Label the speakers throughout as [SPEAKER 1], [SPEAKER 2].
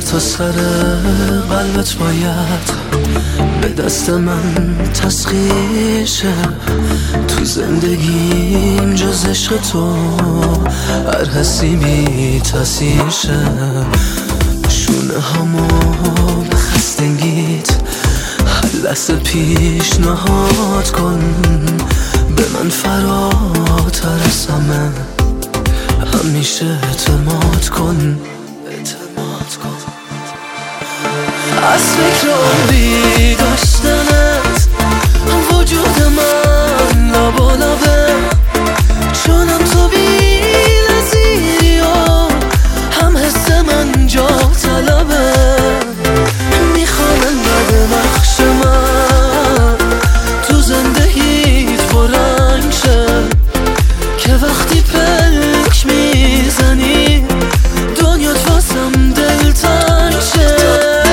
[SPEAKER 1] تا سر قلبت باید به دست من تسخیر شه. تو زندگیم جز عشق تو هر حسی بی تاثیر شه. شونه همو به خستگیت هر لحظه پیشنهاد کن، به من فراتر از همه همیشه اعتماد کن. از فکر عمری داشتنت وجود من لابالابه، چونم تو بی نظیری و هم حس من جا طلبه. میخوام انقدر نقش من تو زندگیت پررنگ شه که وقتی پلک میزنی دنیات واسم دلتنگ شه.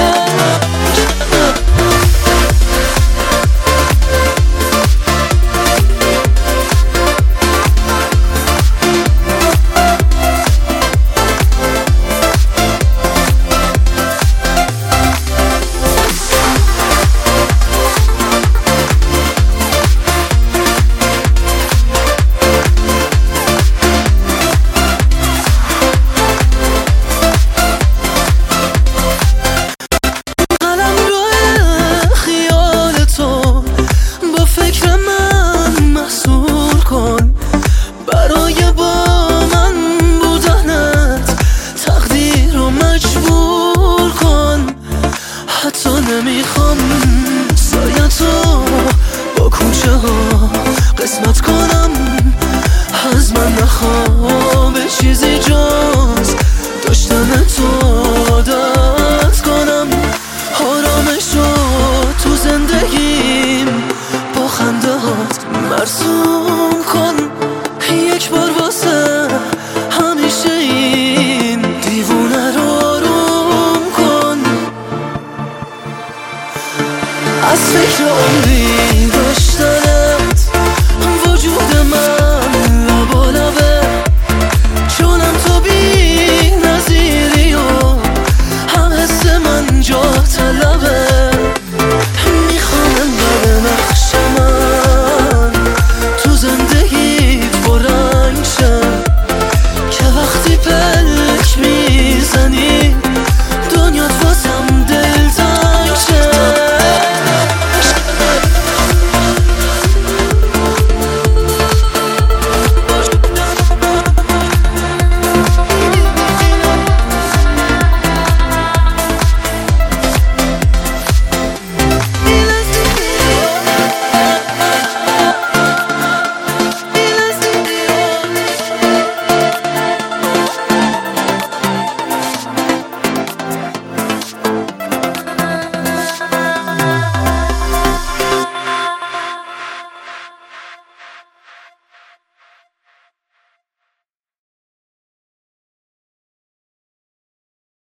[SPEAKER 1] نمیخوام سایتو با کوچه ها قسمت کنم، از من نخواه به چیزی جز داشتن تو عادت کنم. آرامشو تو زندگیم با خنده هات مرسوم کن، یک بار واسه همیشه این دیوونه رو آروم کن. از فکر عمری